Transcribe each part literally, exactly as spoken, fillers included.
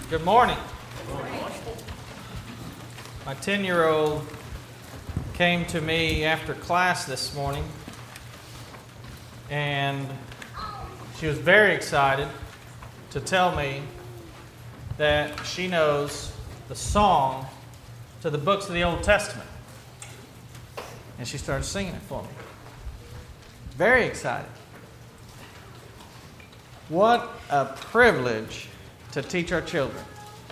Good morning. My ten-year-old came to me after class this morning, and she was very excited to tell me that she knows the song to the books of the Old Testament. And she started singing it for me. Very excited. What a privilege to teach our children.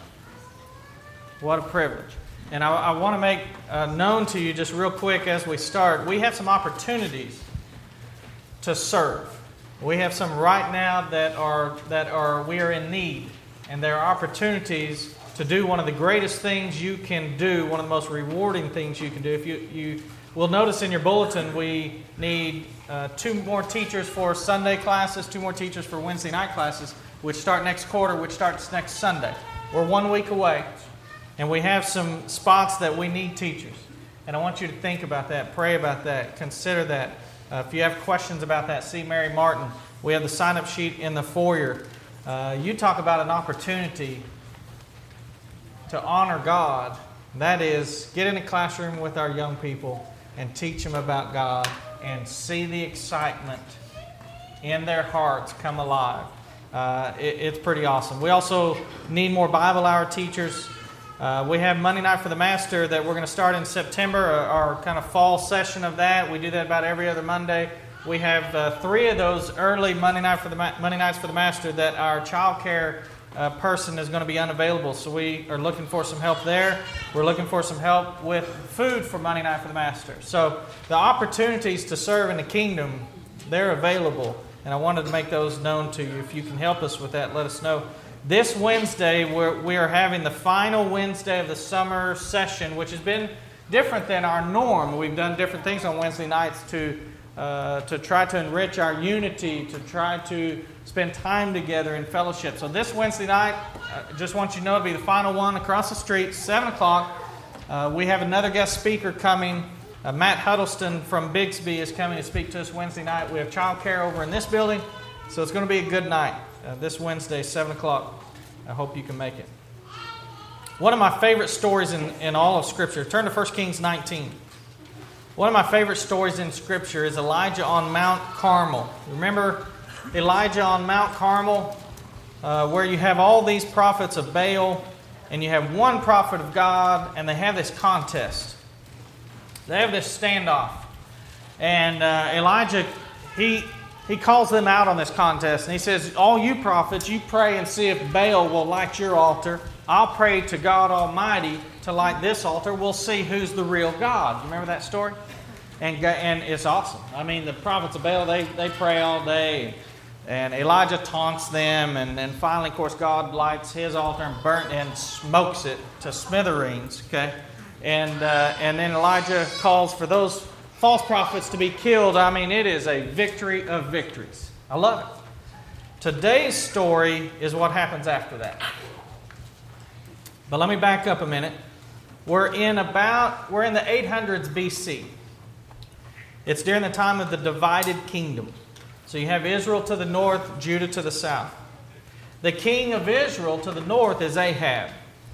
What a privilege. And I, I want to make uh, known to you just real quick as we start, we have some opportunities to serve. We have some right now that are that are we are in need. And there are opportunities to do one of the greatest things you can do, one of the most rewarding things you can do. If you, you will notice in your bulletin, we need uh, two more teachers for Sunday classes, two more teachers for Wednesday night classes, which start next quarter, which starts next Sunday. We're one week away, and we have some spots that we need teachers. And I want you to think about that, pray about that, consider that. Uh, if you have questions about that, see Mary Martin. We have the sign-up sheet in the foyer. Uh, you talk about an opportunity to honor God. That is, get in a classroom with our young people and teach them about God and see the excitement in their hearts come alive. Uh, it, it's pretty awesome. We also need more Bible Hour teachers. Uh, we have Monday Night for the Master that we're going to start in September, our, our kind of fall session of that. We do that about every other Monday. We have uh, three of those early Monday Night for the Ma- Monday Nights for the Master that our child care uh, person is going to be unavailable. So we are looking for some help there. We're looking for some help with food for Monday Night for the Master. So the opportunities to serve in the kingdom, they're available. And I wanted to make those known to you. If you can help us with that, let us know. This Wednesday, we're, we are having the final Wednesday of the summer session, which has been different than our norm. We've done different things on Wednesday nights to uh, to try to enrich our unity, to try to spend time together in fellowship. So this Wednesday night, I just want you to know it'll be the final one across the street, seven o'clock. Uh, we have another guest speaker coming. Uh, Matt Huddleston from Bixby is coming to speak to us Wednesday night. We have child care over in this building, so it's going to be a good night. Uh, this Wednesday, seven o'clock. I hope you can make it. One of my favorite stories in, in all of Scripture, turn to First Kings nineteen. One of my favorite stories in Scripture is Elijah on Mount Carmel. Remember Elijah on Mount Carmel, uh, where you have all these prophets of Baal, and you have one prophet of God, and they have this contest. They have this standoff. And uh, Elijah, he he calls them out on this contest. And he says, all you prophets, you pray and see if Baal will light your altar. I'll pray to God Almighty to light this altar. We'll see who's the real God. Remember that story? And and it's awesome. I mean, the prophets of Baal, they, they pray all day. And Elijah taunts them. And then finally, of course, God lights his altar and burnt and smokes it to smithereens. Okay? And uh, and then Elijah calls for those false prophets to be killed. I mean, it is a victory of victories. I love it. Today's story is what happens after that. But let me back up a minute. We're in about we're in the eight hundreds B C. It's during the time of the divided kingdom. So you have Israel to the north, Judah to the south. The king of Israel to the north is Ahab.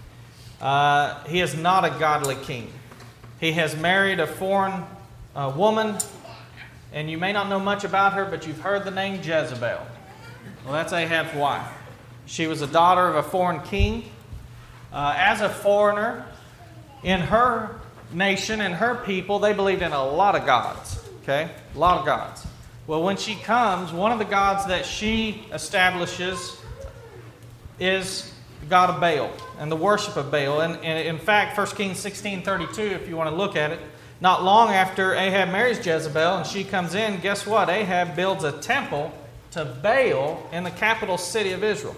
Uh, he is not a godly king. He has married a foreign uh, woman, and you may not know much about her, but you've heard the name Jezebel. Well, that's Ahab's wife. She was a daughter of a foreign king. Uh, as a foreigner, in her nation and her people, they believed in a lot of gods. Okay? A lot of gods. Well, when she comes, one of the gods that she establishes is the god of Baal and the worship of Baal. And, and in fact, First Kings sixteen thirty-two, if you want to look at it, not long after Ahab marries Jezebel and she comes in, guess what? Ahab builds a temple to Baal in the capital city of Israel.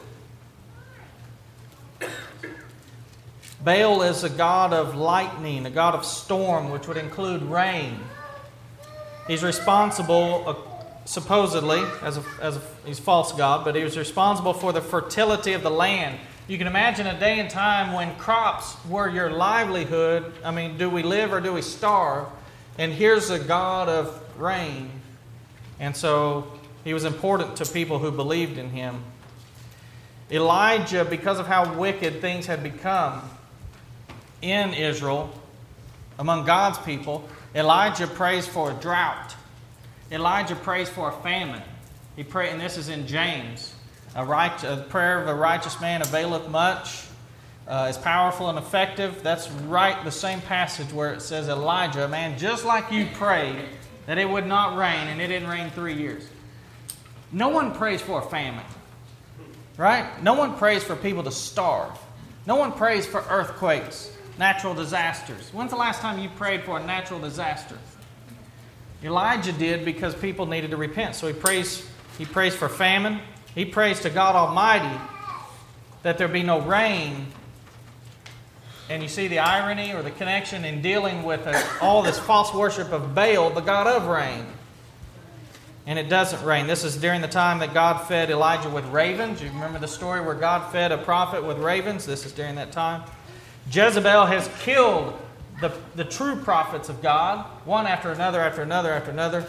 Baal is a god of lightning, a god of storm, which would include rain. He's responsible, uh, supposedly, as a, as a, he's a false god, but he was responsible for the fertility of the land. You can imagine a day and time when crops were your livelihood. I mean, do we live or do we starve? And here's a god of rain. And so he was important to people who believed in him. Elijah, because of how wicked things had become in Israel, among God's people, Elijah prays for a drought. Elijah prays for a famine. He pray, and this is in James. A, right, a prayer of a righteous man availeth much. Uh, is powerful and effective. That's right, the same passage where it says Elijah, a man just like you, prayed that it would not rain, and it didn't rain three years. No one prays for a famine, right? No one prays for people to starve. No one prays for earthquakes, natural disasters. When's the last time you prayed for a natural disaster? Elijah did because people needed to repent. So he prays, he prays for famine. He prays to God Almighty that there be no rain. And you see the irony or the connection in dealing with a, all this false worship of Baal, the god of rain. And it doesn't rain. This is during the time that God fed Elijah with ravens. You remember the story where God fed a prophet with ravens? This is during that time. Jezebel has killed the, the true prophets of God, one after another, after another, after another.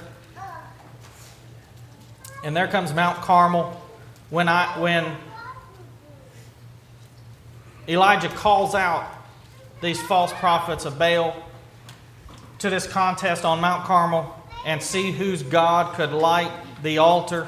And there comes Mount Carmel. When I when Elijah calls out these false prophets of Baal to this contest on Mount Carmel and see whose God could light the altar.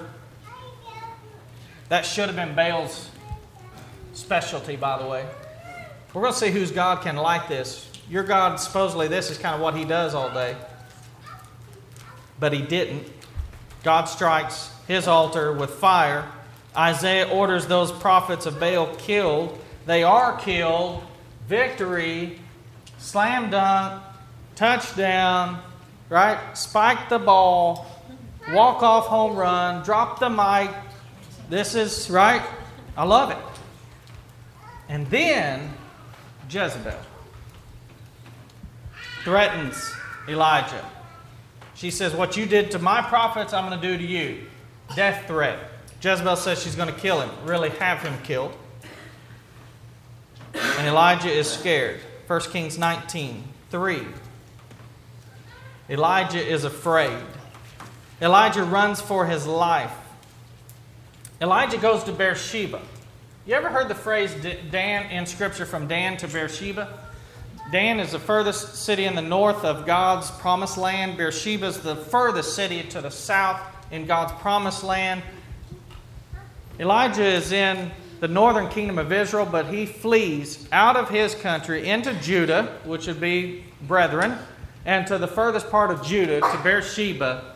That should have been Baal's specialty, by the way. We're going to see whose God can light this. Your God, supposedly, this is kind of what he does all day. But he didn't. God strikes his altar with fire. Isaiah orders those prophets of Baal killed. They are killed. Victory, slam dunk, touchdown, right? Spike the ball, walk off home run, drop the mic. This is, right? I love it. And then Jezebel threatens Elijah. She says, what you did to my prophets, I'm going to do to you. Death threat. Jezebel says she's going to kill him, really have him killed. And Elijah is scared. First Kings nineteen, three. Elijah is afraid. Elijah runs for his life. Elijah goes to Beersheba. You ever heard the phrase Dan in Scripture, from Dan to Beersheba? Dan is the furthest city in the north of God's promised land. Beersheba is the furthest city to the south in God's promised land. Elijah is in the northern kingdom of Israel, but he flees out of his country into Judah, which would be brethren, and to the furthest part of Judah, to Beersheba,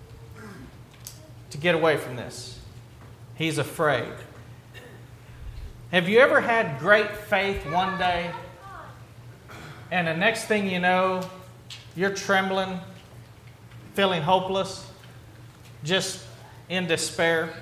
to get away from this. He's afraid. Have you ever had great faith one day, and the next thing you know, you're trembling, feeling hopeless, just in despair?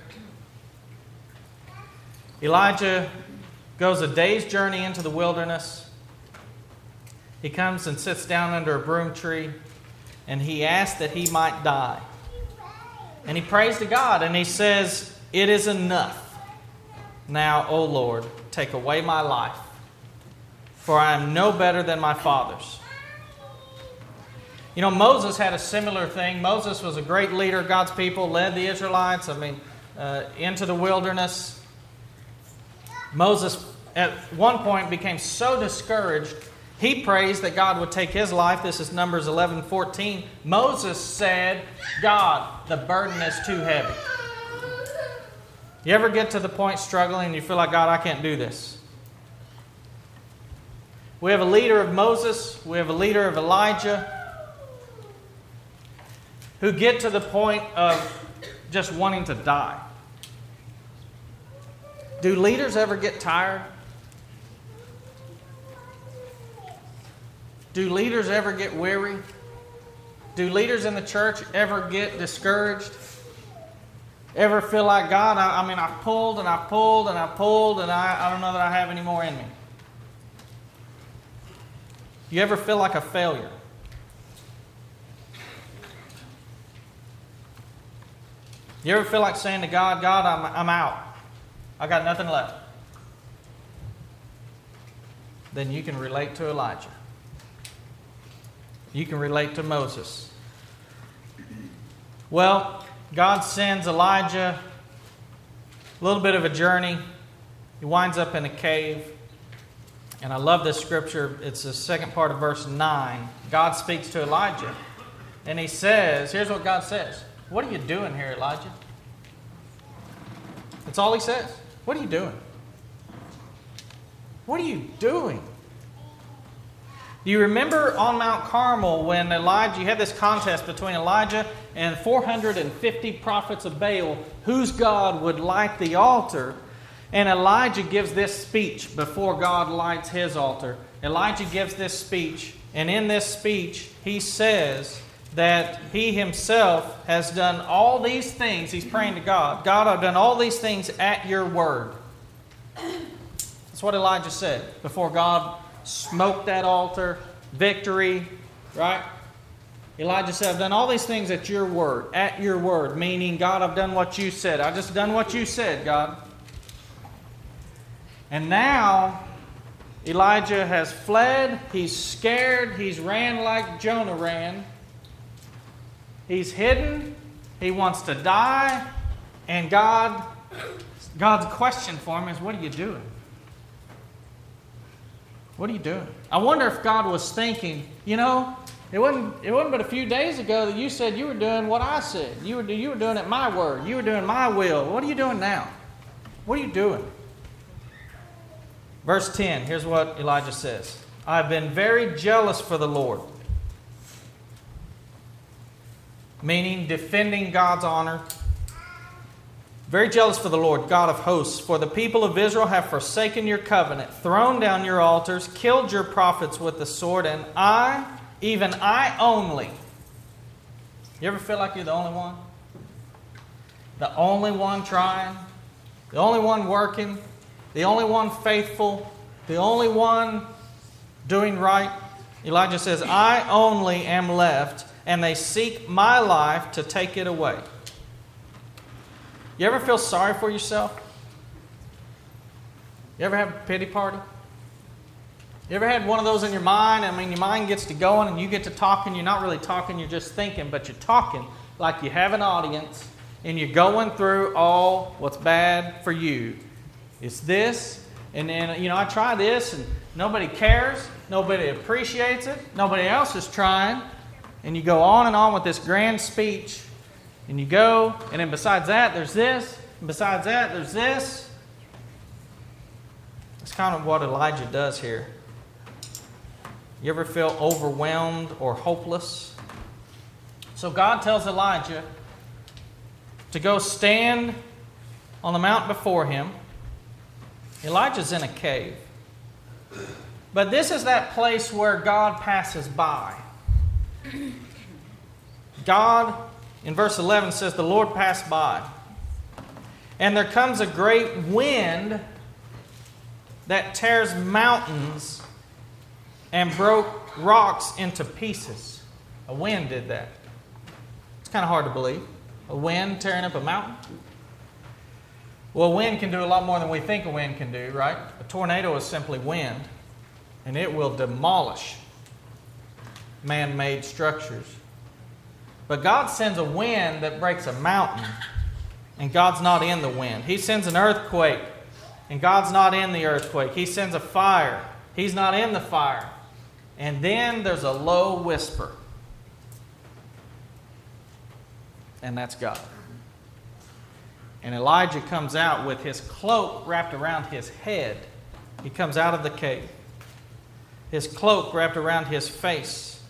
Elijah goes a day's journey into the wilderness. He comes and sits down under a broom tree, and he asks that he might die. And he prays to God, and he says, "It is enough. Now, O Lord, take away my life, for I am no better than my fathers." You know, Moses had a similar thing. Moses was a great leader of God's people, led the Israelites, I mean, uh, into the wilderness. Moses, at one point, became so discouraged, he prays that God would take his life. This is Numbers eleven fourteen. Moses said, "God, the burden is too heavy." You ever get to the point struggling and you feel like, God, I can't do this? We have a leader of Moses. We have a leader of Elijah, who get to the point of just wanting to die. Do leaders ever get tired? Do leaders ever get weary? Do leaders in the church ever get discouraged? Ever feel like, God, I, I mean, I've pulled and I've pulled and I've pulled and I, I don't know that I have any more in me? You ever feel like a failure? You ever feel like saying to God, God, I'm, I'm out. I got nothing left. Then you can relate to Elijah. You can relate to Moses. Well, God sends Elijah a little bit of a journey He winds up in a cave. And I love this scripture. It's the second part of verse nine. God speaks to Elijah. And he says, here's what God says. What are you doing here, Elijah? That's all he says. What are you doing? What are you doing? Do you remember on Mount Carmel when Elijah, you had this contest between Elijah and four hundred fifty prophets of Baal, whose God would light the altar? And Elijah gives this speech before God lights his altar. Elijah gives this speech, and in this speech, he says that he himself has done all these things. He's praying to God. God, I've done all these things at your word. That's what Elijah said before God smoked that altar, victory, right? Elijah said, I've done all these things at your word, at your word, meaning, God, I've done what you said. I've just done what you said, God. And now, Elijah has fled, he's scared, he's ran like Jonah ran. He's hidden, he wants to die, and God, God's question for him is, what are you doing? What are you doing? I wonder if God was thinking, you know, it wasn't, it wasn't but a few days ago that you said you were doing what I said. You were, you were doing it my word. You were doing my will. What are you doing now? What are you doing? Verse ten, here's what Elijah says. I've been very jealous for the Lord. Meaning defending God's honor. Very jealous for the Lord, God of hosts. For the people of Israel have forsaken your covenant, thrown down your altars, killed your prophets with the sword, and I, even I only. You ever feel like you're the only one? The only one trying? The only one working? The only one faithful? The only one doing right? Elijah says, I only am left, and they seek my life to take it away. You ever feel sorry for yourself? You ever have a pity party? You ever had one of those in your mind? I mean, your mind gets to going and you get to talking. You're not really talking, you're just thinking, but you're talking like you have an audience and you're going through all what's bad for you. It's this, and then, you know, I try this and nobody cares. Nobody appreciates it. Nobody else is trying. And you go on and on with this grand speech. And you go, and then besides that, there's this. And besides that, there's this. It's kind of what Elijah does here. You ever feel overwhelmed or hopeless? So God tells Elijah to go stand on the mount before him. Elijah's in a cave. But this is that place where God passes by. God, in verse eleven, says, the Lord passed by. And there comes a great wind that tears mountains and broke rocks into pieces. A wind did that. It's kind of hard to believe. A wind tearing up a mountain. Well, wind can do a lot more than we think a wind can do, right? A tornado is simply wind, and it will demolish man-made structures. But God sends a wind that breaks a mountain, and God's not in the wind. He sends an earthquake, and God's not in the earthquake. He sends a fire. He's not in the fire. And then there's a low whisper. And that's God. And Elijah comes out with his cloak wrapped around his head. He comes out of the cave. His cloak wrapped around his face.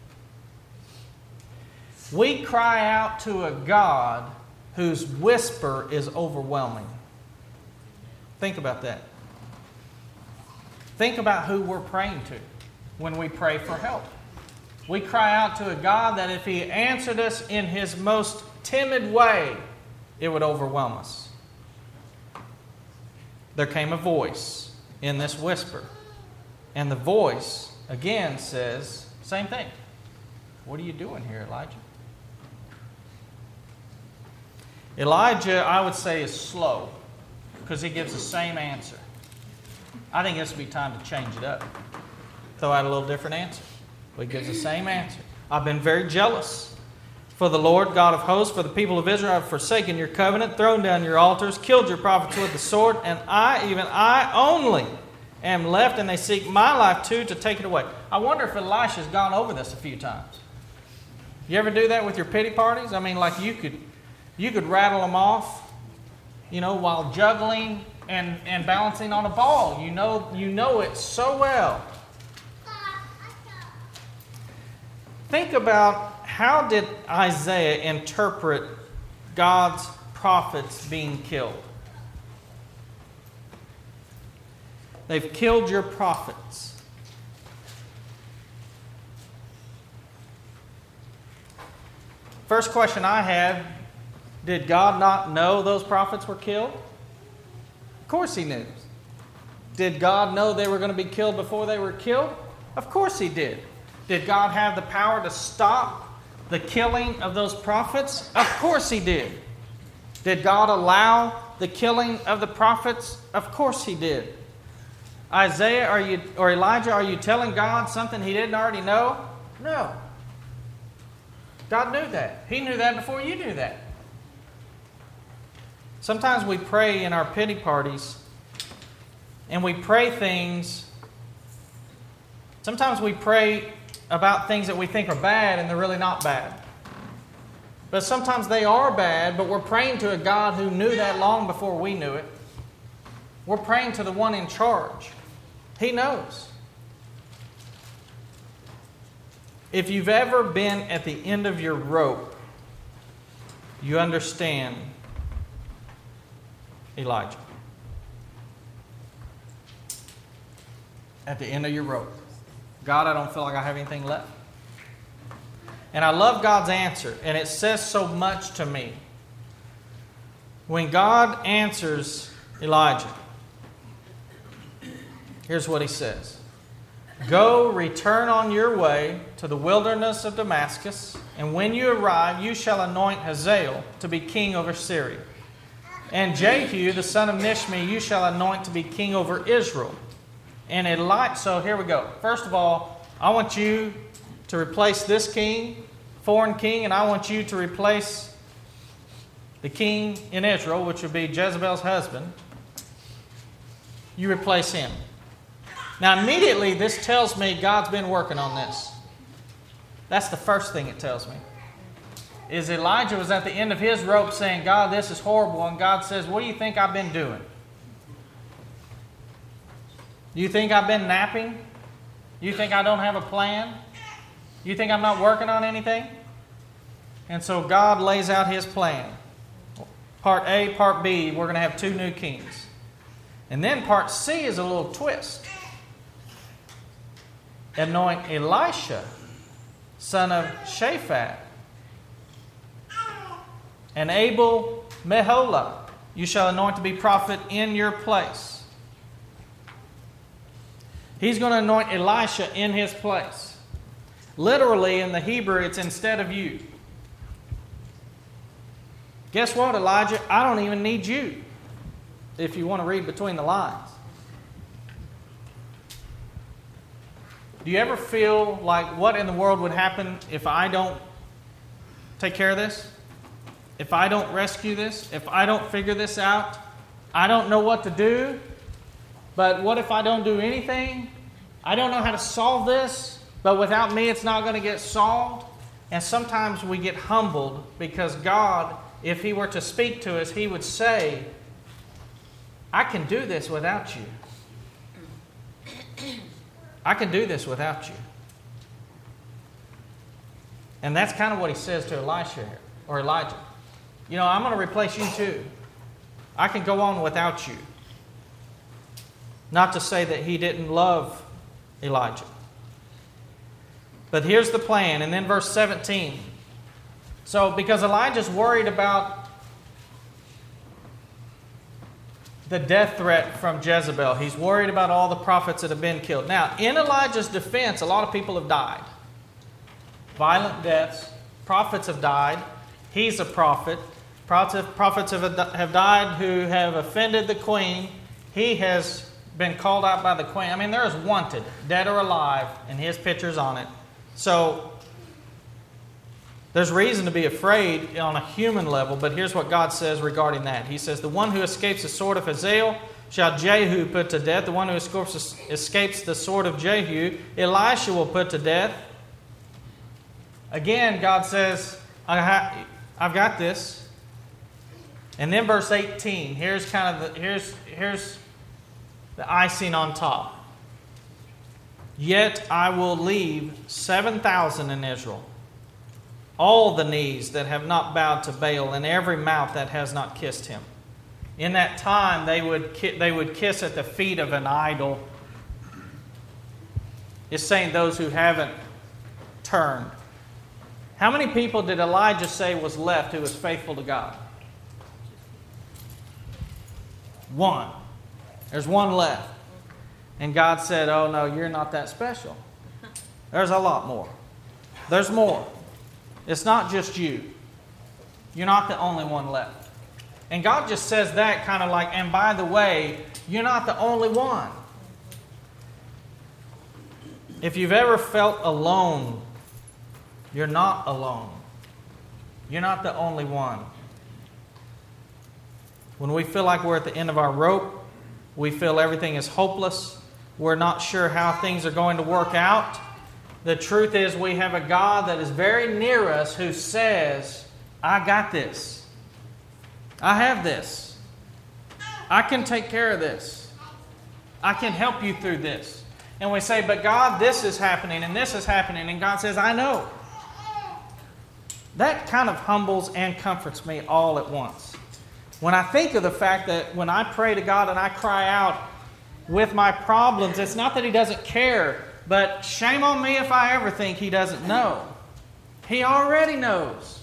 We cry out to a God whose whisper is overwhelming. Think about that. Think about who we're praying to when we pray for help. We cry out to a God that if He answered us in His most timid way, it would overwhelm us. There came a voice in this whisper. And the voice, again, says, same thing. What are you doing here, Elijah? Elijah, I would say, is slow because he gives the same answer. I think this would be time to change it up. Throw out a little different answer. But he gives the same answer. I've been very jealous For the Lord God of hosts, for the people of Israel have forsaken your covenant, thrown down your altars, killed your prophets with the sword, and I, even I only, am left, and they seek my life too to take it away. I wonder if Elisha's gone over this a few times. You ever do that with your pity parties? I mean, like you could you could rattle them off, you know, while juggling and, and balancing on a ball. You know, you know it so well. Think about, how did Isaiah interpret God's prophets being killed? They've killed your prophets. First question I had, did God not know those prophets were killed? Of course He knew. Did God know they were going to be killed before they were killed? Of course He did. Did God have the power to stop the killing of those prophets? Of course He did. Did God allow the killing of the prophets? Of course He did. Isaiah, are you, or Elijah, are you telling God something He didn't already know? No. God knew that. He knew that before you knew that. Sometimes we pray in our pity parties, and we pray things. Sometimes we pray about things that we think are bad, and they're really not bad. But sometimes they are bad, but we're praying to a God who knew that long before we knew it. We're praying to the one in charge. He knows. If you've ever been at the end of your rope, you understand Elijah. At the end of your rope. God, I don't feel like I have anything left. And I love God's answer, and it says so much to me. When God answers Elijah, here's what He says. Go, return on your way to the wilderness of Damascus, and when you arrive, you shall anoint Hazael to be king over Syria. And Jehu, the son of Nishmi, you shall anoint to be king over Israel. And Elijah, so here we go. First of all, I want you to replace this king, foreign king, and I want you to replace the king in Israel, which would be Jezebel's husband. You replace him. Now, immediately, this tells me God's been working on this. That's the first thing it tells me. Is Elijah was at the end of his rope saying, God, this is horrible. And God says, what do you think I've been doing? You think I've been napping? You think I don't have a plan? You think I'm not working on anything? And so God lays out His plan. Part A, Part B, we're going to have two new kings. And then Part C is a little twist. Anoint Elisha, son of Shaphat, and Abel Meholah, you shall anoint to be prophet in your place. He's going to anoint Elisha in his place. Literally, in the Hebrew, it's instead of you. Guess what, Elijah? I don't even need you, if you want to read between the lines. Do you ever feel like what in the world would happen if I don't take care of this? If I don't rescue this? If I don't figure this out? I don't know what to do. But what if I don't do anything? I don't know how to solve this. But without me, it's not going to get solved. And sometimes we get humbled because God, if He were to speak to us, He would say, I can do this without you. I can do this without you. And that's kind of what He says to Elisha here, or Elijah. You know, I'm going to replace you too. I can go on without you. Not to say that He didn't love Elijah. But here's the plan. And then verse seventeen. So, because Elijah's worried about the death threat from Jezebel. He's worried about all the prophets that have been killed. Now, in Elijah's defense, a lot of people have died. Violent deaths. Prophets have died. He's a prophet. Prophets have have died who have offended the queen. He has been called out by the queen. I mean, there is wanted, dead or alive, and his picture's on it. So, There's reason to be afraid on a human level, but here's what God says regarding that. He says, the one who escapes the sword of Hazael shall Jehu put to death. The one who escapes the sword of Jehu, Elisha will put to death. Again, God says, I've got this. And then verse eighteen, here's kind of the, here's, here's the icing on top. Yet I will leave seven thousand in Israel, all the knees that have not bowed to Baal, and every mouth that has not kissed him. In that time, they would ki- they would kiss at the feet of an idol. It's saying those who haven't turned. How many people did Elijah say was left who was faithful to God? One. There's one left. And God said, oh no, you're not that special. There's a lot more. There's more. It's not just you. You're not the only one left. And God just says that kind of like, and by the way, you're not the only one. If you've ever felt alone, you're not alone. You're not the only one. When we feel like we're at the end of our rope, we feel everything is hopeless, we're not sure how things are going to work out, the truth is we have a God that is very near us who says, I got this. I have this. I can take care of this. I can help you through this. And we say, but God, this is happening and this is happening. And God says, I know. That kind of humbles and comforts me all at once. When I think of the fact that when I pray to God and I cry out with my problems, it's not that He doesn't care, but shame on me if I ever think He doesn't know. He already knows.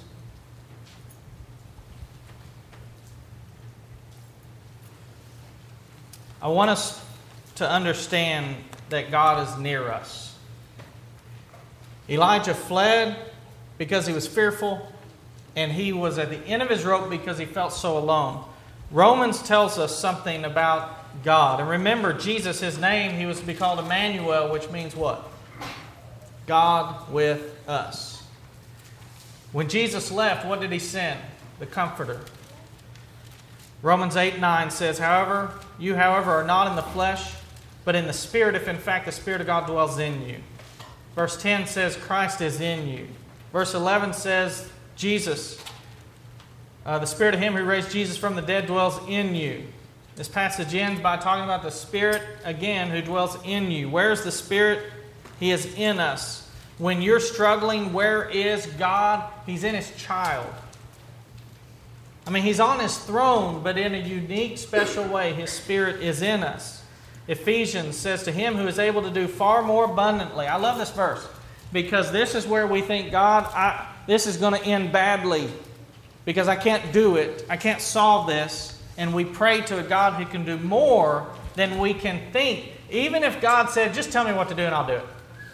I want us to understand that God is near us. Elijah fled because he was fearful, and he was at the end of his rope because he felt so alone. Romans tells us something about God. And remember, Jesus, His name, He was to be called Emmanuel, which means what? God with us. When Jesus left, what did He send? The Comforter. Romans eight nine says, However, you, however, are not in the flesh, but in the Spirit, if in fact the Spirit of God dwells in you. Verse ten says, Christ is in you. Verse eleven says, Jesus, uh, the Spirit of Him who raised Jesus from the dead dwells in you. This passage ends by talking about the Spirit, again, who dwells in you. Where's the Spirit? He is in us. When you're struggling, where is God? He's in His child. I mean, He's on His throne, but in a unique, special way, His Spirit is in us. Ephesians says, to Him who is able to do far more abundantly. I love this verse, because this is where we think, God, I, this is going to end badly because I can't do it. I can't solve this. And we pray to a God who can do more than we can think. Even if God said, just tell me what to do and I'll do it.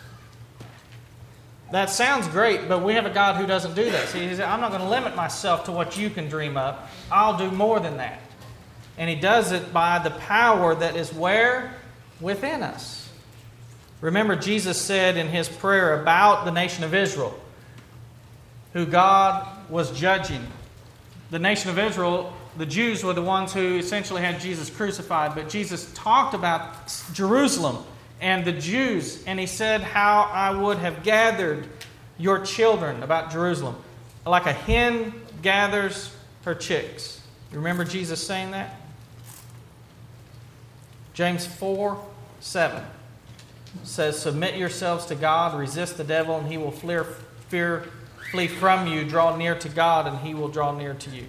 That sounds great, but we have a God who doesn't do that. See, He said, I'm not going to limit myself to what you can dream up. I'll do more than that. And He does it by the power that is where? Within us. Remember, Jesus said in His prayer about the nation of Israel, who God was judging. The nation of Israel, the Jews were the ones who essentially had Jesus crucified, but Jesus talked about Jerusalem and the Jews, and He said how I would have gathered your children, about Jerusalem, like a hen gathers her chicks. You remember Jesus saying that? James four seven says, submit yourselves to God, resist the devil, and he will flee, fear, flee from you. Draw near to God, and He will draw near to you.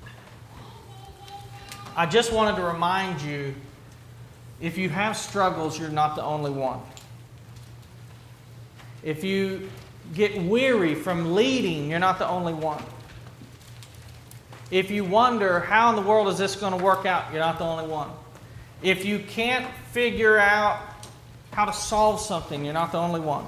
I just wanted to remind you, if you have struggles, you're not the only one. If you get weary from leading, you're not the only one. If you wonder, how in the world is this going to work out, you're not the only one. If you can't figure out how to solve something, you're not the only one.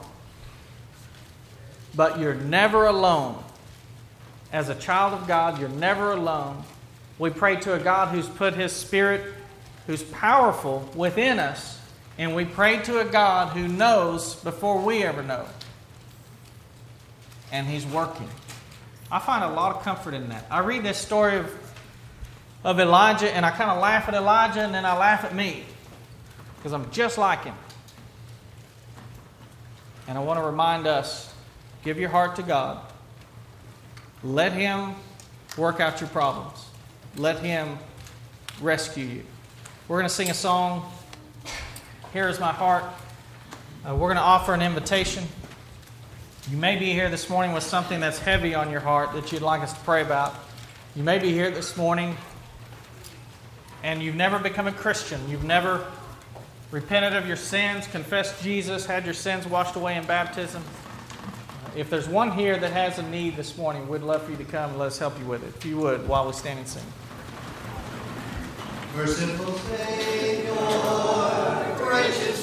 But you're never alone. As a child of God, you're never alone. We pray to a God who's put His Spirit, who's powerful, within us. And we pray to a God who knows before we ever know. And He's working. I find a lot of comfort in that. I read this story of, of Elijah, and I kind of laugh at Elijah, and then I laugh at me, because I'm just like him. And I want to remind us, give your heart to God. Let Him work out your problems. Let Him rescue you. We're going to sing a song, Here Is My Heart. Uh, we're going to offer an invitation. You may be here this morning with something that's heavy on your heart that you'd like us to pray about. You may be here this morning and you've never become a Christian. You've never repented of your sins, confessed Jesus, had your sins washed away in baptism. If there's one here that has a need this morning, we'd love for you to come and let us help you with it. If you would, while we stand and sing. Merciful Savior, gracious